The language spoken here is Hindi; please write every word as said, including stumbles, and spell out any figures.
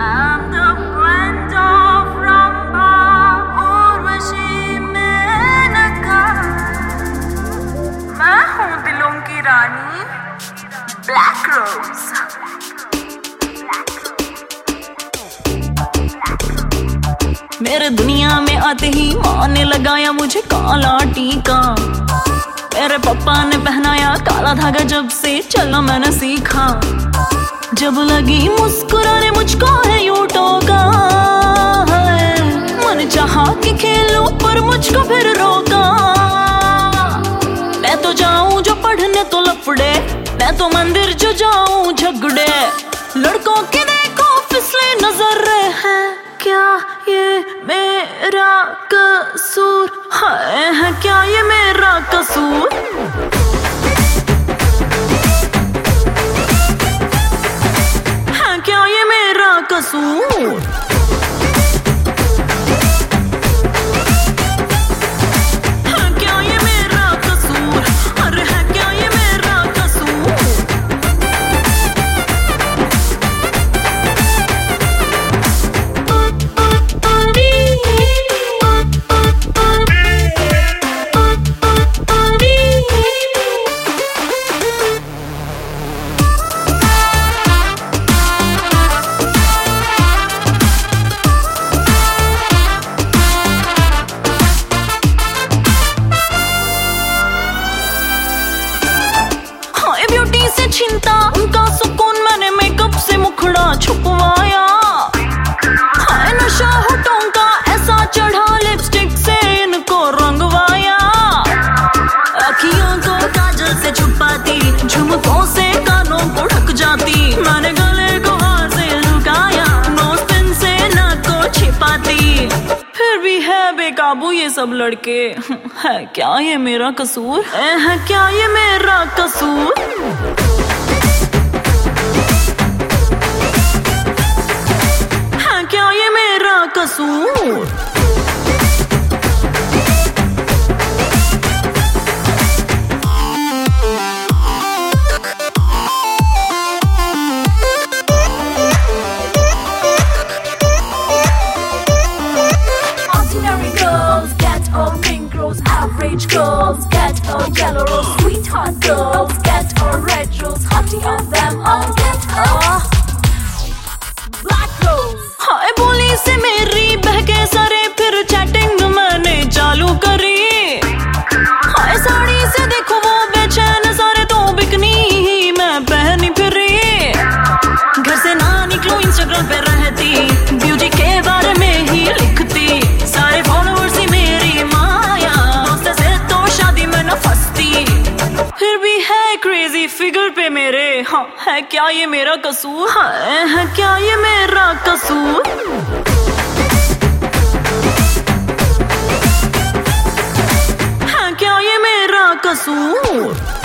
I'm the blend of Ramba Urvashi Maneka. मैं हूँ दिलों की रानी ब्लैक रोज। मेरे दुनिया में आते ही माँ ने लगाया मुझे काला टीका। मेरे पापा ने पहनाया काला धागा, जब से चलना मैंने सीखा। जब लगी मुस्कुराने मुझको है यूं टोका है। मन चाहा कि खेलूं पर मुझको फिर रोका। मैं तो जाऊं जो पढ़ने तो लफड़े, मैं तो मंदिर जो जाऊं झगड़े। लड़कों की देखो फिसले नजर है, क्या ये मेरा कसूर है, है क्या ये मेरा कसूर। है क्या ये मेरा कसूर। ब्यूटी से छिनता उनका सुकून, मैंने मेकअप से मुखड़ा छुपवाया। हाय नशा होठों का ऐसा चढ़ा, लिपस्टिक से इनको रंगवाया। अखियों को काजल से छुपाती, झुमकों से कानों को ढक जाती। मैंने गले को हार से लुकाया, नोज पिन से नाक को छिपाती। फिर भी है बेकाबू ये सब लड़के, है क्या ये मेरा कसूर। है क्या ये मेरा कसूर। है क्या ये मेरा कसूर। Average girls get a yellow rose, sweetheart girls get a red rose, hottie of them all get a black rose। हाय बोली से मेरी बहके सारे, फिर चैटिंग मैंने चालू करी। हाय साड़ी से देखो वो बेचैन सारे, तो बिकनी ही मैं पहनी फिरी। घर से ना निकलो इंस्टाग्राम पे रहती, ब्यूटी के बारे में ही लिखती। सारे फॉलोअर्स ही मेरी माया, दोस्त से तो शादी में न फंसती। फिर भी है क्रेजी फिगर पे मेरे, हाँ है क्या ये मेरा कसूर। है, है क्या ये मेरा कसूर। है क्या ये मेरा कसूर।